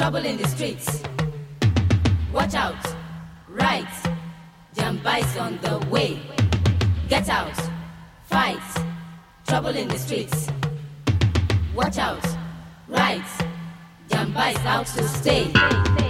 trouble in the streets. Watch out, right, Jamba's on the way. Get out, fight, trouble in the streets. Watch out, right, Jamba's out to stay.